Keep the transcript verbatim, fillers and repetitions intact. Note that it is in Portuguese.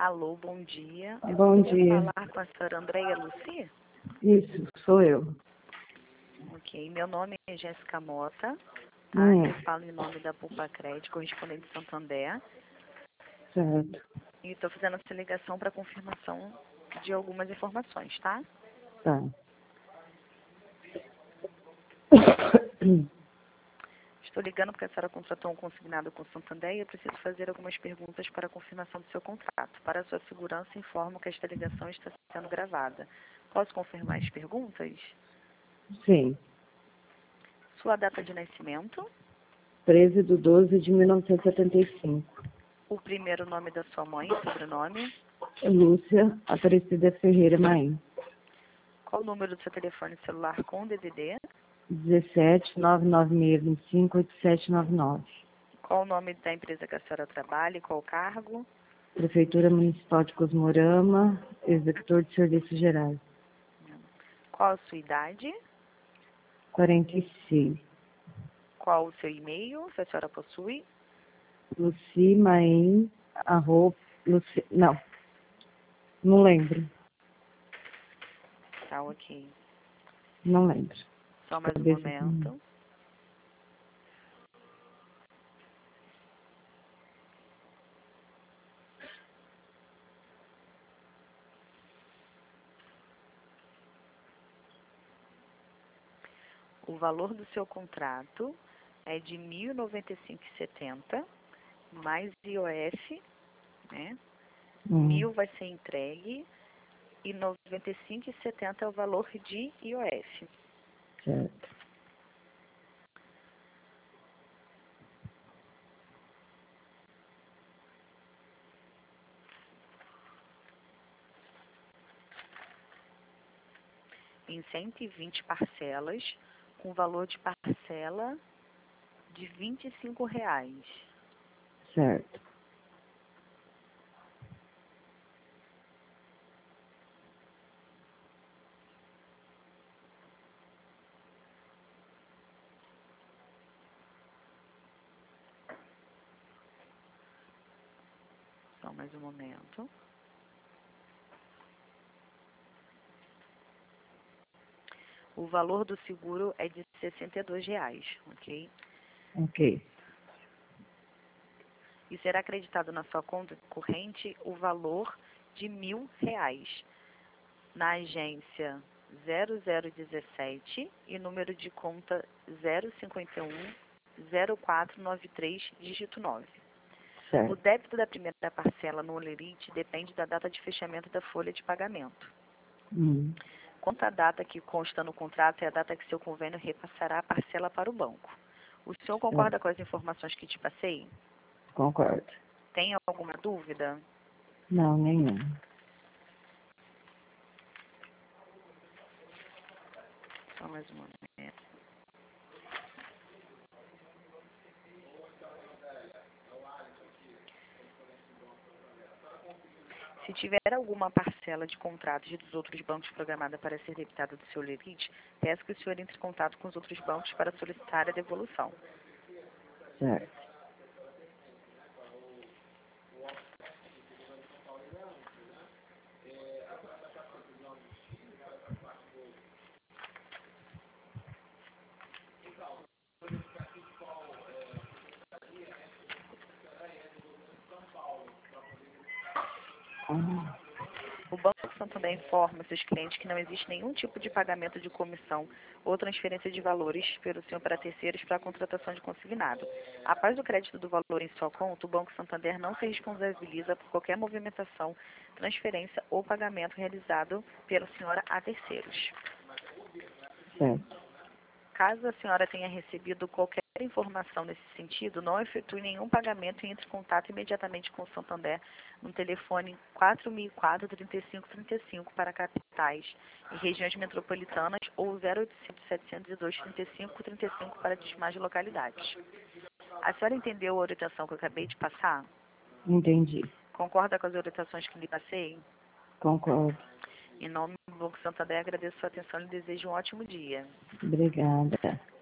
Alô, bom dia. Eu Bom poderia dia. falar com a senhora Andréia Luci? Isso, sou eu. Ok, meu nome é Jéssica Mota, tá? Hum, Eu falo em nome da Pulpa Crédito, correspondente de Santander, certo. e estou fazendo essa ligação para confirmação de algumas informações, tá? Tá. Estou ligando porque a senhora contratou um consignado com Santander e eu preciso fazer algumas perguntas para a confirmação do seu contrato. Para a sua segurança, informo que esta ligação está sendo gravada. Posso confirmar as perguntas? Sim. Sua data de nascimento, treze de doze de mil novecentos e setenta e cinco. o primeiro nome da sua mãe e sobrenome, Lúcia Aparecida Ferreira Maim. qual o número do seu telefone celular com D D D, dezessete, nove nove seis, vinte e cinco, oitenta e sete noventa e nove. qual o nome da empresa que a senhora trabalha e qual o cargo, Prefeitura Municipal de Cosmorama, executor de serviços gerais. qual a sua idade, quarenta e seis. qual o seu e-mail, se a senhora possui, Luci Maim, arroba, Luci, não, não lembro, tá ok. não lembro. Só mais um Cabeça assim. momento. O valor do seu contrato é de mil e noventa e cinco reais e setenta centavos, mais I O F, né? Hum, Mil vai ser entregue e noventa e cinco reais e setenta centavos é o valor de I O F. certo. Em cento e vinte parcelas, com valor de parcela de vinte e cinco reais. Certo. Só mais um momento. O valor do seguro é de sessenta e dois reais, ok? Ok. E será acreditado na sua conta corrente o valor de mil reais. Na agência zero zero dezessete e número de conta zero cinquenta e um zero quatro nove três, dígito nove. O Certo. débito da primeira parcela no Olerite depende da data de fechamento da folha de pagamento. Hum, Quanto à data que consta no contrato, é a data que seu convênio repassará a parcela para o banco. O senhor concorda certo. com as informações que te passei? Concordo. Tem alguma dúvida? Não, nenhum. Só mais um momento. Se tiver alguma parcela de contratos dos outros bancos programada para ser debitada do seu Olerite, peço que o senhor entre em contato com os outros bancos para solicitar a devolução. Certo. Ah, O Banco Santander informa seus clientes que não existe nenhum tipo de pagamento de comissão ou transferência de valores pelo senhor para terceiros para a contratação de consignado. Após o crédito do valor em sua conta, o Banco Santander não se responsabiliza por qualquer movimentação, transferência ou pagamento realizado pela senhora a terceiros. certo. Caso a senhora tenha recebido qualquer informação nesse sentido, não efetue nenhum pagamento e entre em contato imediatamente com o Santander no telefone quatro mil e quatro, trinta e cinco trinta e cinco para capitais e regiões metropolitanas ou zero oitocentos, setecentos e dois, trinta e cinco trinta e cinco para demais localidades. A senhora entendeu a orientação que eu acabei de passar? Entendi. Concorda com as orientações que lhe passei? Concordo. Em nome do Banco Santander, agradeço a sua atenção e lhe desejo um ótimo dia. Obrigada.